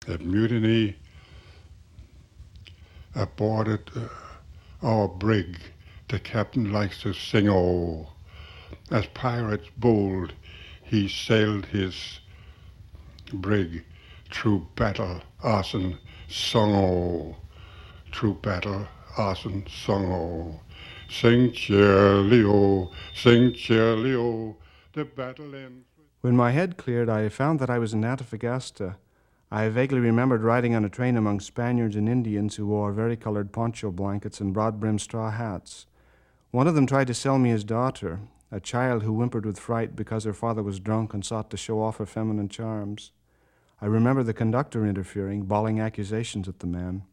A mutiny aboarded our brig. The captain likes to sing oh. As pirates bold, he sailed his brig through battle, arson, song oh. Through battle, arson, song oh. Sing cheerily oh, sing cheerily oh, the battle ends. When my head cleared, I found that I was in Antofagasta. I vaguely remembered riding on a train among Spaniards and Indians who wore varicolored poncho blankets and broad-brimmed straw hats. One of them tried to sell me his daughter, a child who whimpered with fright because her father was drunk and sought to show off her feminine charms. I remember the conductor interfering, bawling accusations at the man.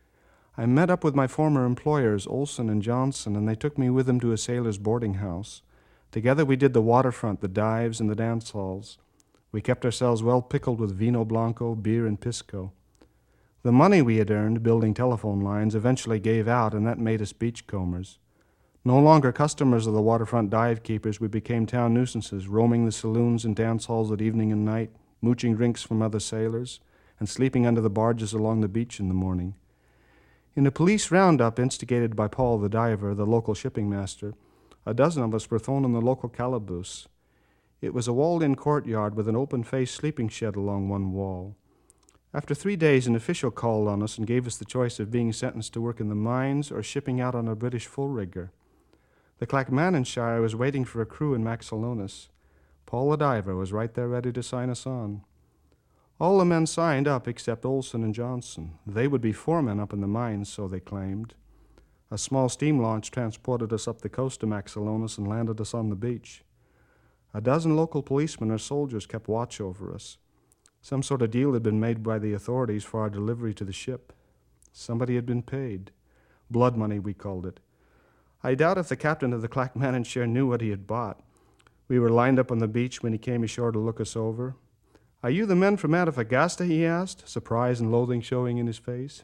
I met up with my former employers, Olson and Johnson, and they took me with them to a sailor's boarding house. Together we did the waterfront, the dives, and the dance halls. We kept ourselves well pickled with vino blanco, beer, and pisco. The money we had earned building telephone lines eventually gave out, and that made us beachcombers. No longer customers of the waterfront dive keepers, we became town nuisances, roaming the saloons and dance halls at evening and night, mooching drinks from other sailors, and sleeping under the barges along the beach in the morning. In a police roundup instigated by Paul the diver, the local shipping master, a dozen of us were thrown in the local calaboose. It was a walled-in courtyard with an open-faced sleeping shed along one wall. After 3 days, an official called on us and gave us the choice of being sentenced to work in the mines or shipping out on a British full-rigger. The Clackmannanshire was waiting for a crew in Maxalonis. Paul the diver was right there ready to sign us on. All the men signed up except Olson and Johnson. They would be foremen up in the mines, so they claimed. A small steam launch transported us up the coast to Maxalonis and landed us on the beach. A dozen local policemen or soldiers kept watch over us. Some sort of deal had been made by the authorities for our delivery to the ship. Somebody had been paid. Blood money, we called it. I doubt if the captain of the Clackmannanshire knew what he had bought. We were lined up on the beach when he came ashore to look us over. "Are you the men from Antofagasta?" he asked, surprise and loathing showing in his face.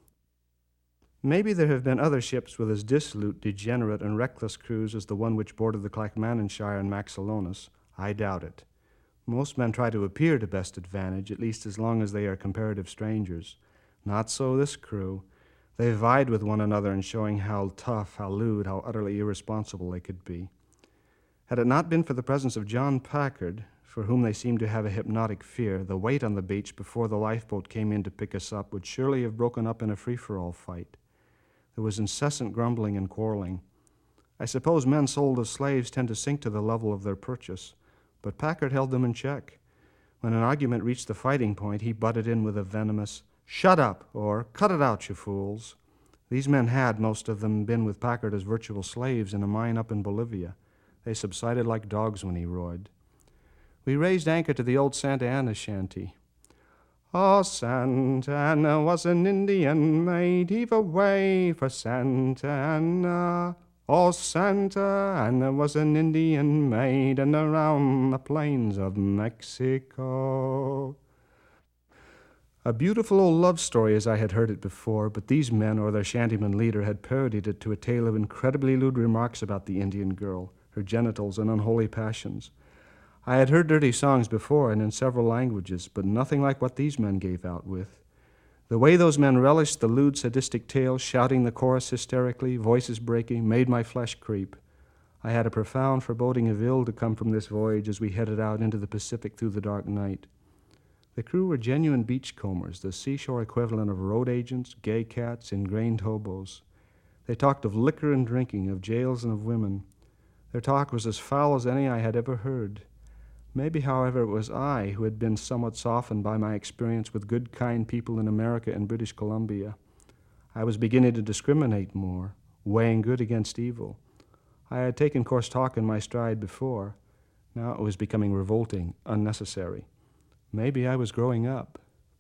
Maybe there have been other ships with as dissolute, degenerate, and reckless crews as the one which boarded the Clackmannanshire and Maxalonis. I doubt it. Most men try to appear to best advantage, at least as long as they are comparative strangers. Not so this crew. They vied with one another in showing how tough, how lewd, how utterly irresponsible they could be. Had it not been for the presence of John Packard, for whom they seemed to have a hypnotic fear, the wait on the beach before the lifeboat came in to pick us up would surely have broken up in a free-for-all fight. There was incessant grumbling and quarreling. I suppose men sold as slaves tend to sink to the level of their purchase, but Packard held them in check. When an argument reached the fighting point, he butted in with a venomous, "Shut up," or "Cut it out, you fools." These men had, most of them, been with Packard as virtual slaves in a mine up in Bolivia. They subsided like dogs when he roared. We raised anchor to the old Santa Ana shanty. "Oh, Santa Ana was an Indian maid, heave away for Santa Ana. Oh, Santa Ana was an Indian maid, and around the plains of Mexico." A beautiful old love story as I had heard it before, but these men or their shantyman leader had parodied it to a tale of incredibly lewd remarks about the Indian girl, her genitals, and unholy passions. I had heard dirty songs before and in several languages, but nothing like what these men gave out with. The way those men relished the lewd, sadistic tale, shouting the chorus hysterically, voices breaking, made my flesh creep. I had a profound foreboding of ill to come from this voyage as we headed out into the Pacific through the dark night. The crew were genuine beachcombers, the seashore equivalent of road agents, gay cats, ingrained hobos. They talked of liquor and drinking, of jails and of women. Their talk was as foul as any I had ever heard. Maybe, however, it was I who had been somewhat softened by my experience with good, kind people in America and British Columbia. I was beginning to discriminate more, weighing good against evil. I had taken coarse talk in my stride before. Now it was becoming revolting, unnecessary. Maybe I was growing up.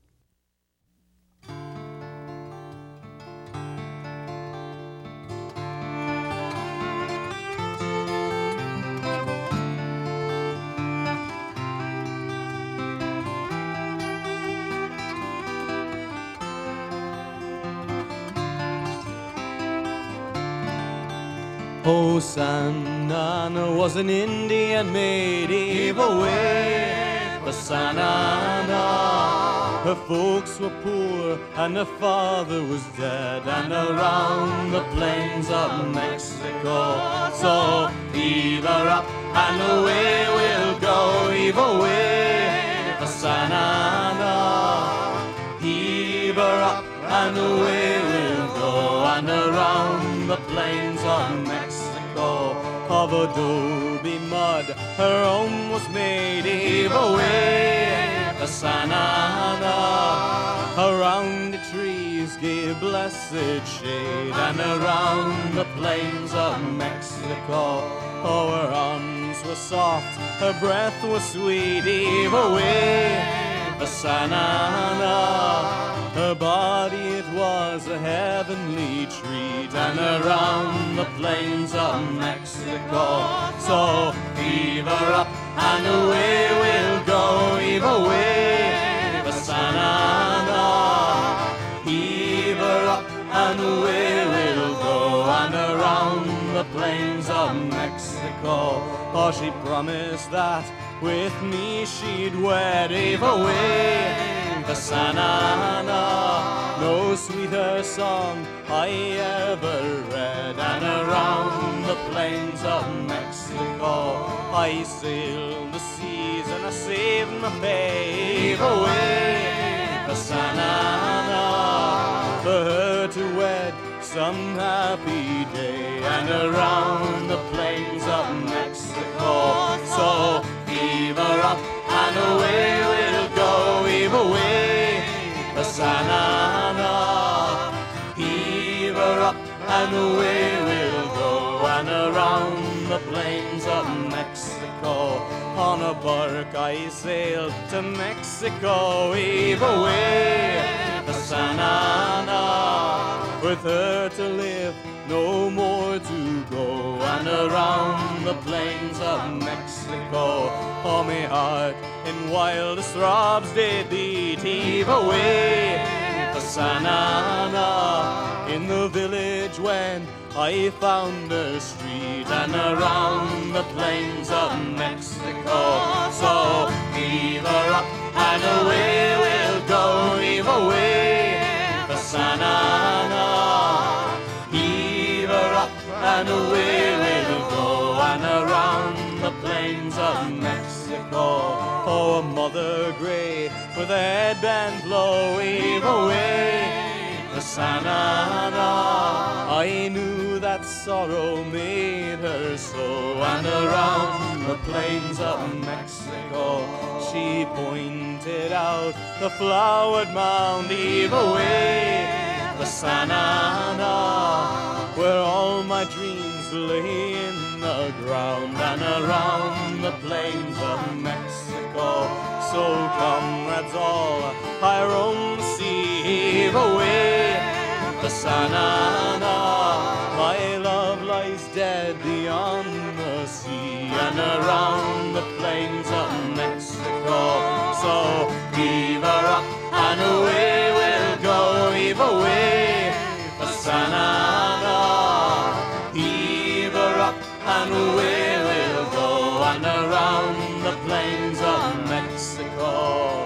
Oh, Santa Ana was an Indian maid, heave away for Santa Ana. Her folks were poor and her father was dead, and around the plains of Mexico. So heave her up and away we'll go, heave away for Santa Ana. Heave her up and away we'll go, and around the plains of Mexico. Of adobe mud her home was made, heave away for Santa Ana. Around the trees gave blessed shade, and around the plains of Mexico. Oh, her arms were soft, her breath was sweet, heave away for Santa Ana. Her body it was a heavenly treat, and around the plains of Mexico. So heave her up and away we'll go, heave away for Santa Ana. Heave her up and away we'll go, and around the plains of Mexico. Oh, she promised that with me she'd wed, heave away for Santa Ana. No sweeter song I ever read, and around the plains of Mexico I sailed the seas and I saved my pay, heave away for Santa Ana. For her to wed some happy day, and around the plains of Mexico. So heave her up and away we'll go, heave away for Santa Ana. Heave her up and away we'll go, and around the plains of Mexico. On a bark I sailed to Mexico, heave away for Santa Ana. With her to live, no more to go, and around the plains of Mexico. Oh, my heart in wildest throbs did beat, heave away for Santa Ana. In the village when I found her street, and around the plains of Mexico. So heave her up and away we'll go, heave away for Santa Ana. Heave her up and away we'll go, and around the plains of Mexico. Oh, a mother grey with a headband blow, heave away for Santa Ana. I knew that sorrow made her so, and around the plains of Mexico she pointed out the flowered mound, heave away for Santa Ana, where all my dreams lay in the ground, and around the plains of Mexico. So comrades all, I roam the sea, heave away for Santa Ana. My love lies dead beyond the sea, and around the plains of Mexico. So heave her up and away we'll go, heave away for Santa Ana. Heave her up and away we'll go, and around the plains of Mexico.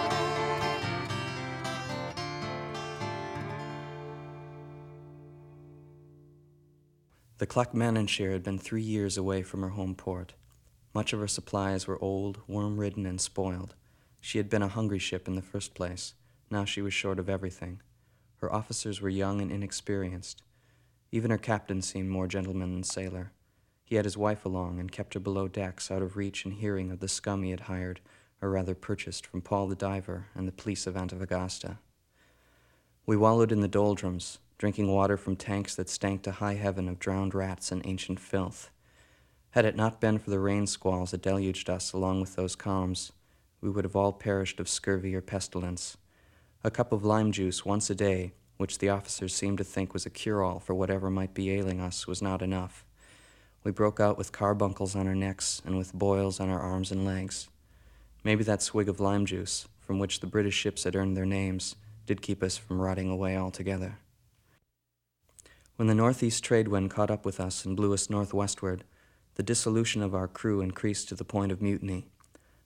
The Clackmannanshire had been 3 years away from her home port. Much of her supplies were old, worm-ridden, and spoiled. She had been a hungry ship in the first place. Now she was short of everything. Her officers were young and inexperienced. Even her captain seemed more gentleman than sailor. He had his wife along and kept her below decks, out of reach and hearing of the scum he had hired, or rather purchased, from Paul the diver and the police of Antofagasta. We wallowed in the doldrums, drinking water from tanks that stank to high heaven of drowned rats and ancient filth. Had it not been for the rain squalls that deluged us along with those calms, we would have all perished of scurvy or pestilence. A cup of lime juice once a day, which the officers seemed to think was a cure-all for whatever might be ailing us, was not enough. We broke out with carbuncles on our necks and with boils on our arms and legs. Maybe that swig of lime juice, from which the British ships had earned their names, did keep us from rotting away altogether. When the northeast trade wind caught up with us and blew us northwestward, the dissolution of our crew increased to the point of mutiny.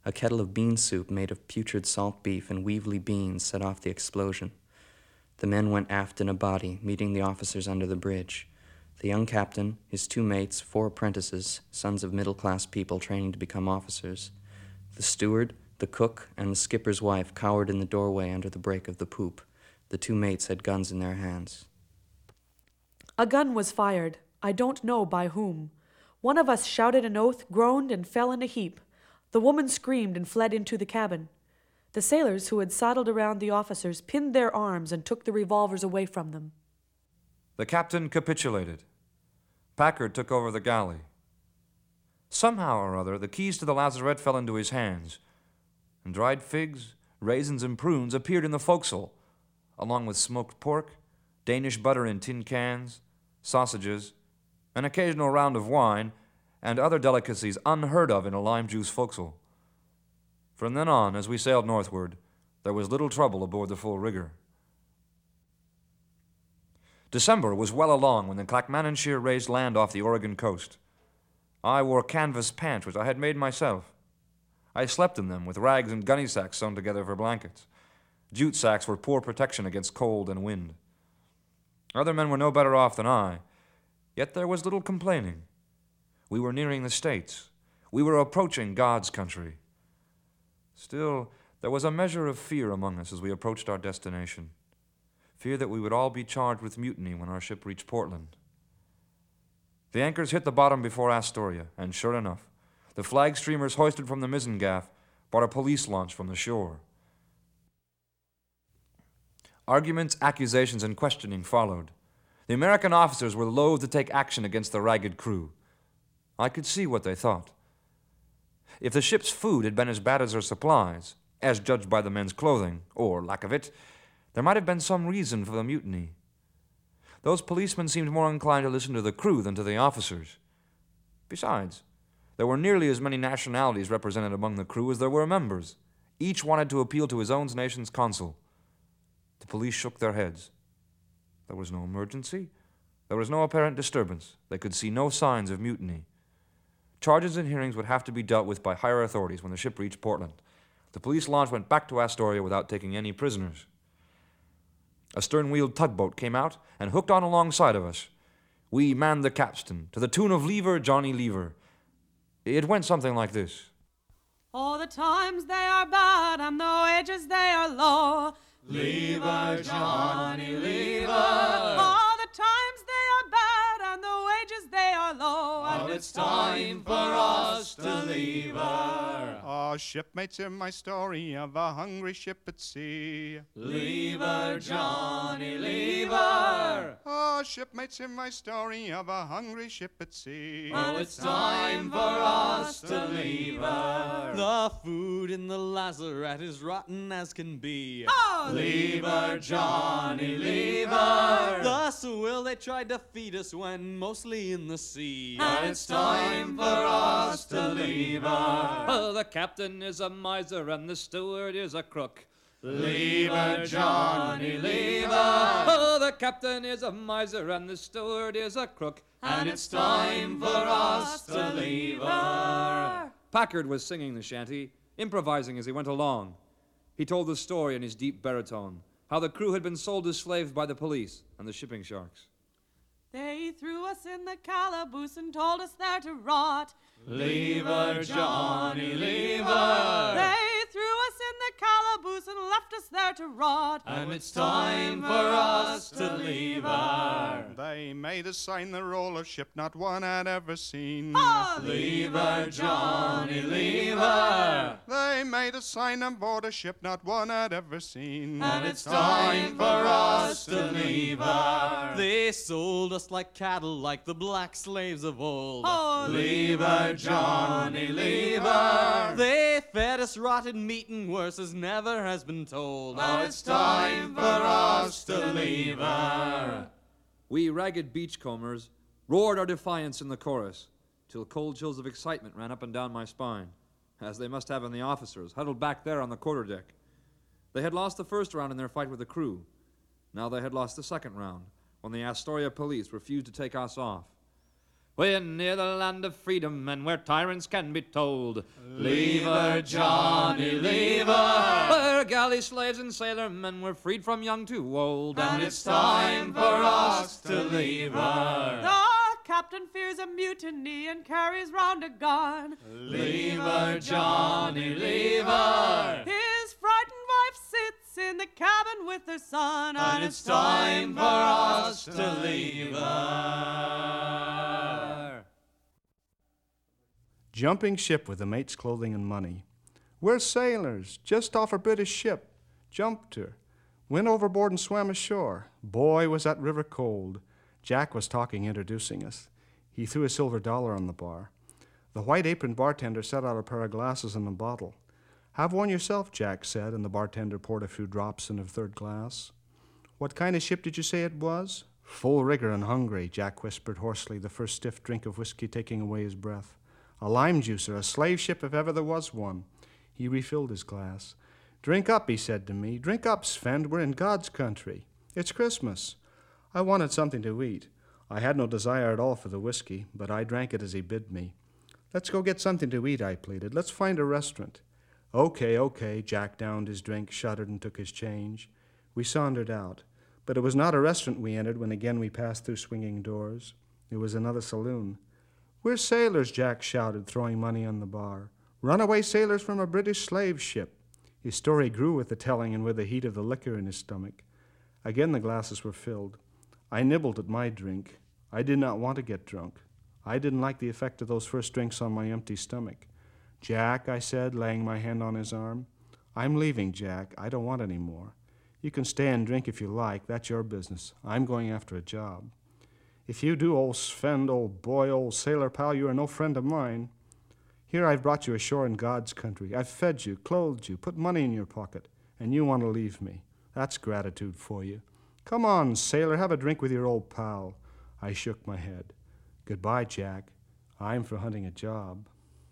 A kettle of bean soup made of putrid salt beef and weevily beans set off the explosion. The men went aft in a body, meeting the officers under the bridge. The young captain, his 2 mates, 4 apprentices, sons of middle-class people training to become officers. The steward, the cook, and the skipper's wife cowered in the doorway under the break of the poop. The 2 mates had guns in their hands. A gun was fired. I don't know by whom. One of us shouted an oath, groaned, and fell in a heap. The woman screamed and fled into the cabin. The sailors who had saddled around the officers pinned their arms and took the revolvers away from them. The captain capitulated. Packard took over the galley. Somehow or other, the keys to the lazarette fell into his hands, and dried figs, raisins, and prunes appeared in the forecastle, along with smoked pork, Danish butter in tin cans, sausages, an occasional round of wine, and other delicacies unheard of in a lime juice forecastle. From then on, as we sailed northward, there was little trouble aboard the full rigger. December was well along when the Clackmannanshire raised land off the Oregon coast. I wore canvas pants which I had made myself. I slept in them with rags and gunny sacks sewn together for blankets. Jute sacks were poor protection against cold and wind. Other men were no better off than I, yet there was little complaining. We were nearing the States. We were approaching God's country. Still, there was a measure of fear among us as we approached our destination. Fear that we would all be charged with mutiny when our ship reached Portland. The anchors hit the bottom before Astoria, and sure enough, the flag streamers hoisted from the mizzen gaff brought a police launch from the shore. Arguments, accusations, and questioning followed. The American officers were loath to take action against the ragged crew. I could see what they thought. If the ship's food had been as bad as her supplies, as judged by the men's clothing, or lack of it, there might have been some reason for the mutiny. Those policemen seemed more inclined to listen to the crew than to the officers. Besides, there were nearly as many nationalities represented among the crew as there were members. Each wanted to appeal to his own nation's consul. The police shook their heads. There was no emergency. There was no apparent disturbance. They could see no signs of mutiny. Charges and hearings would have to be dealt with by higher authorities when the ship reached Portland. The police launch went back to Astoria without taking any prisoners. A stern-wheeled tugboat came out and hooked on alongside of us. We manned the capstan to the tune of Lever, Johnny Lever. It went something like this. All the times they are bad and the wages they are low. Lever, Johnny, lever. All the times they are bad and the wages they are low. And it's time for us to leave her. Oh, shipmates, hear my story of a hungry ship at sea. Lever, Johnny, lever. Oh, shipmates, hear my story of a hungry ship at sea. Oh, it's time for us to leave her. The food in the lazarette is rotten as can be. Oh, Lever, Johnny, lever. Thus will they tried to feed us when mostly in the sea. And it's time for us to leave her. Oh, the captain is a miser and the steward is a crook. Lever, Johnny, lever. Oh, the captain is a miser and the steward is a crook. And it's time for us to leave her. Packard was singing the shanty, improvising as he went along. He told the story in his deep baritone, how the crew had been sold as slaves by the police and the shipping sharks. they threw us in the calaboose and told us there to rot. Lever, Johnny, lever. They threw us in the calaboose and left us there to rot. And it's time for us to leave her. They made us sign the roll of ship not one had ever seen. Oh, Lever, Johnny, lever. They made us sign on board a ship not one had ever seen. And it's time for us to leave her. They sold us like cattle, like the black slaves of old. oh, Lever, Johnny, lever. They fed us rotten meat and worse as never has been told. Now it's time for us to leave her. We ragged beachcombers roared our defiance in the chorus, till cold chills of excitement ran up and down my spine, as they must have in the officers, huddled back there on the quarterdeck. They had lost the first round in their fight with the crew. Now they had lost the second round, when the Astoria police refused to take us off. We're near the land of freedom and where tyrants can be told. Leave her, Johnny, leave her. We're galley slaves and sailormen, we're freed from young to old. And it's time for us to leave her. The captain fears a mutiny and carries round a gun. Leave her, Johnny, leave her. His frightened wife sits in the cabin with her son. And it's time for us to leave her. Jumping ship with the mate's clothing and money. We're sailors, just off a British ship. Jumped her. Went overboard and swam ashore. Boy, was that river cold. Jack was talking, introducing us. He threw a silver dollar on the bar. The white-aproned bartender set out a pair of glasses and a bottle. Have one yourself, Jack said, and the bartender poured a few drops in a third glass. What kind of ship did you say it was? Full rigor and hungry, Jack whispered hoarsely, the first stiff drink of whiskey taking away his breath. A lime juicer, a slave ship if ever there was one. He refilled his glass. Drink up, he said to me. Drink up, Sven, we're in God's country. It's Christmas. I wanted something to eat. I had no desire at all for the whiskey, but I drank it as he bid me. Let's go get something to eat, I pleaded. Let's find a restaurant. Okay, Jack downed his drink, shuddered, and took his change. We sauntered out. But it was not a restaurant we entered when again we passed through swinging doors. It was another saloon. We're sailors, Jack shouted, throwing money on the bar. Runaway sailors from a British slave ship. His story grew with the telling and with the heat of the liquor in his stomach. Again the glasses were filled. I nibbled at my drink. I did not want to get drunk. I didn't like the effect of those first drinks on my empty stomach. Jack, I said, laying my hand on his arm. I'm leaving, Jack. I don't want any more. You can stay and drink if you like. That's your business. I'm going after a job. If you do, old Sven, old boy, old sailor pal, you are no friend of mine. Here I've brought you ashore in God's country. I've fed you, clothed you, put money in your pocket, and you want to leave me. That's gratitude for you. Come on, sailor, have a drink with your old pal. I shook my head. Goodbye, Jack. I'm for hunting a job.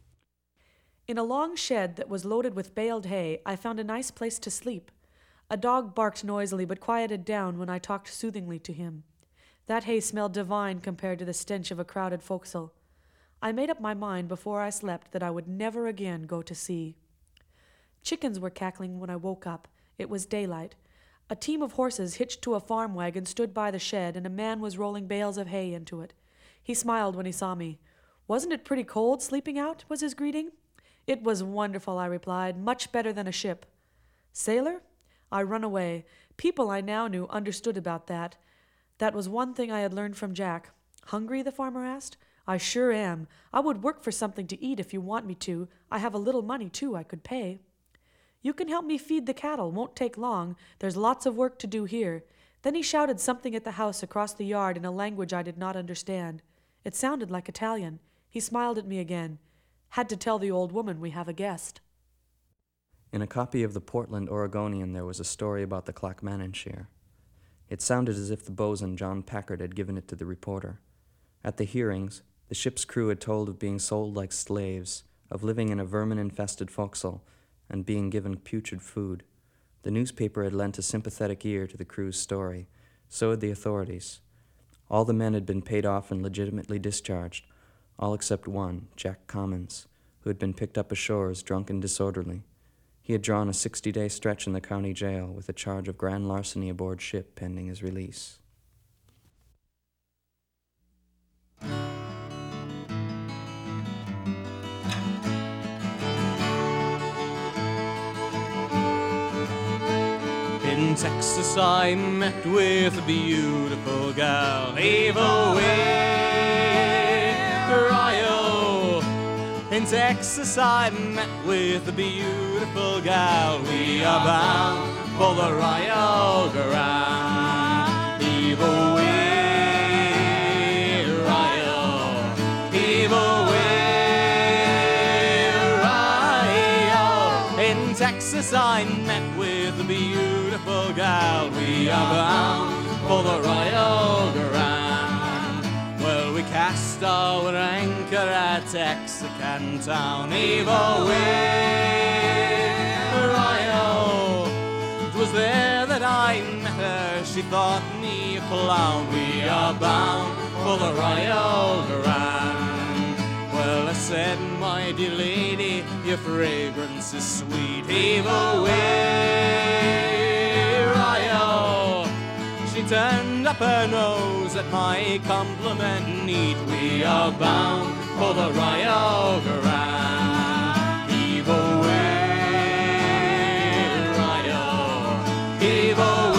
In a long shed that was loaded with baled hay, I found a nice place to sleep. A dog barked noisily but quieted down when I talked soothingly to him. That hay smelled divine compared to the stench of a crowded forecastle. I made up my mind before I slept that I would never again go to sea. Chickens were cackling when I woke up. It was daylight. A team of horses hitched to a farm wagon stood by the shed, and a man was rolling bales of hay into it. He smiled when he saw me. "Wasn't it pretty cold sleeping out?" was his greeting. "It was wonderful," I replied, "much better than a ship." "Sailor?" I run away. People I now knew understood about that. That was one thing I had learned from Jack. "Hungry?" the farmer asked. "I sure am. I would work for something to eat if you want me to. I have a little money, too, I could pay." "You can help me feed the cattle. Won't take long. There's lots of work to do here." Then he shouted something at the house across the yard in a language I did not understand. It sounded like Italian. He smiled at me again. "Had to tell the old woman we have a guest." In a copy of the Portland Oregonian there was a story about the Clackmannanshire. It sounded as if the bosun, John Packard, had given it to the reporter. At the hearings, the ship's crew had told of being sold like slaves, of living in a vermin-infested forecastle, and being given putrid food. The newspaper had lent a sympathetic ear to the crew's story. So had the authorities. All the men had been paid off and legitimately discharged, all except one, Jack Commons, who had been picked up ashore as drunk and disorderly. He had drawn a 60-day stretch in the county jail with a charge of grand larceny aboard ship pending his release. In Texas I met with a beautiful gal, Eva Rio. In Texas I met with a beautiful gal. We are bound for the Rio Grande. Eva Rio, Eva Rio. In Texas I met with a beautiful gal. We are bound for the Rio Grande. Well, we cast our anchor at Texarkana town. Eva Rio. It was there that I met her. She thought me a clown. We are bound for the Royal Grand. Well, I said, my dear lady, your fragrance is sweet. Heave away, Royal. She turned up her nose at my compliment neat. We are bound for the Royal Grand. Heave away, Royal. Heave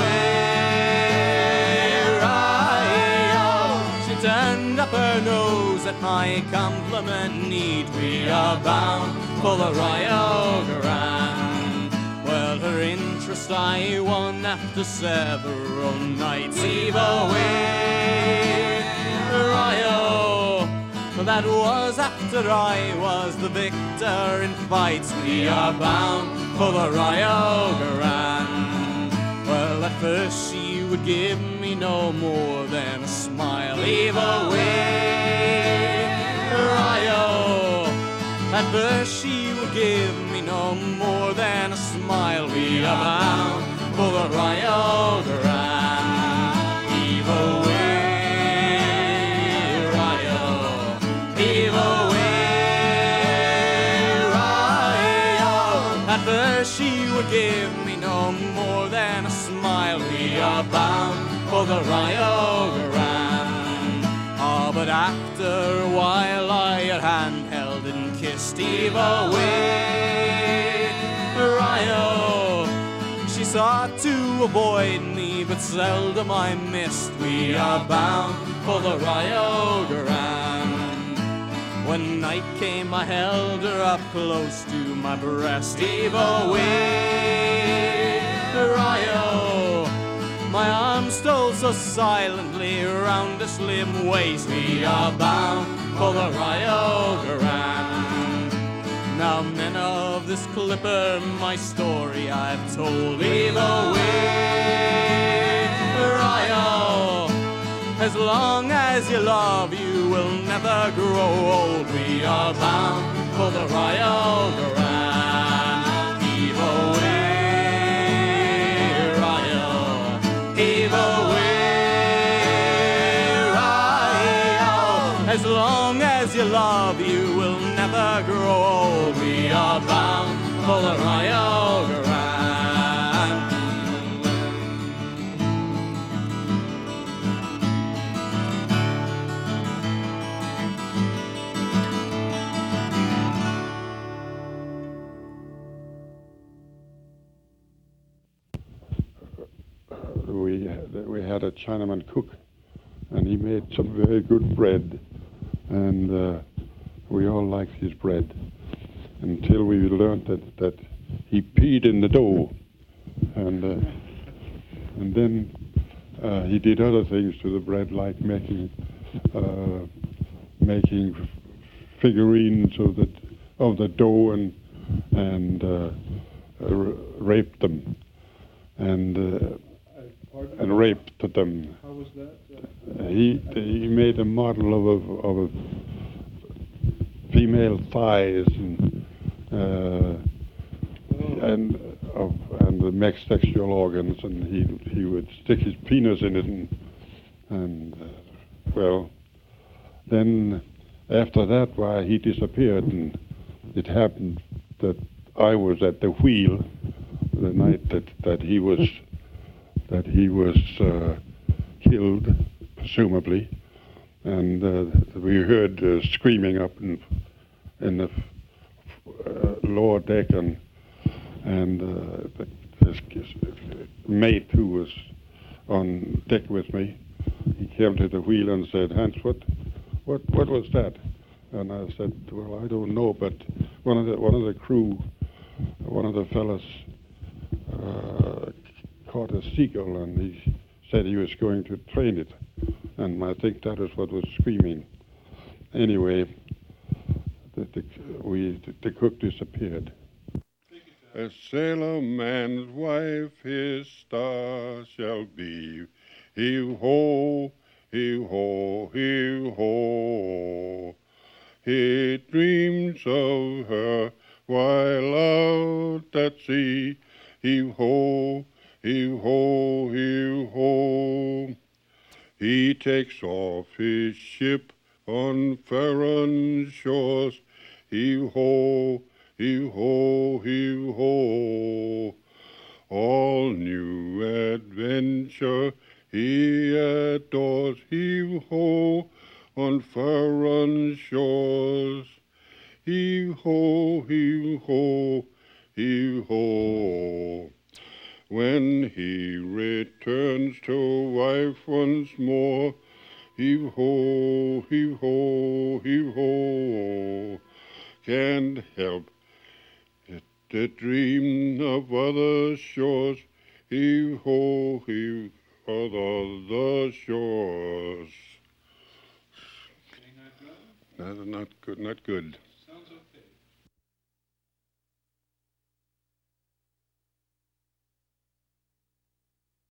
away, Royal. She turned up her nose at my compliment neat. We are bound for the Royal Grand. Well, her interest I won after several nights. Heave away, Royal. That was after I was the victor in fights. We are bound for the Royal Grand. Well, at first she would give me no more than a smile. Heave away, Royal. At first she would give me no more than a smile. We are bound for the Royal Grand. Heave away, Royal. Heave away, Royal. At first she would give me no more than a smile. We are bound for the Royal Grand. Oh, but after a while I her hand held and kissed. Heave away, Royal. She sought to avoid me, but seldom I missed. We are bound for the Royal Grand. When night came, I held her up close to my breast. Heave away, Royal. My arms stole so silently round her slim waist. We are bound for the Royal Grand. Now, men of this clipper, my story I've told. Heave away, Royal. As long as you love, you will never grow old. We are bound for the Royal Grand. Heave away, Royal. Heave away, Royal. As long as you love, you will never grow old. We are bound for the Royal Grand. We had a Chinaman cook, and he made some very good bread, and we all liked his bread until we learned that he peed in the dough, and then he did other things to the bread, like making figurines of the dough and raped them and raped them. How was that? He made a model of a female thighs and the mixed sexual organs, and he would stick his penis in it, and well, then after that, why, he disappeared, and it happened that I was at the wheel the night that he was killed, presumably, and we heard screaming up in the lower deck, and his mate, who was on deck with me, he came to the wheel and said, "Hans, what was that?" And I said, "Well, I don't know, but one of the crew, one of the fellas caught a seagull, and he said he was going to train it, and I think that is what was screaming." Anyway, the cook disappeared. A sailor man's wife his star shall be. Heave-ho, heave-ho, heave-ho. He dreams of her while out at sea. Heave-ho, heave-ho, heave-ho. He takes off his ship on foreign shores. Heave-ho, heave-ho, heave-ho. All new adventure he adores. Heave-ho on foreign shores. Heave-ho, heave-ho, heave-ho. When he returns to wife once more, heave-ho, heave-ho, heave-ho. Can't help it, the dream of other shores. Heave-ho, heave of other shores. Not good, not good.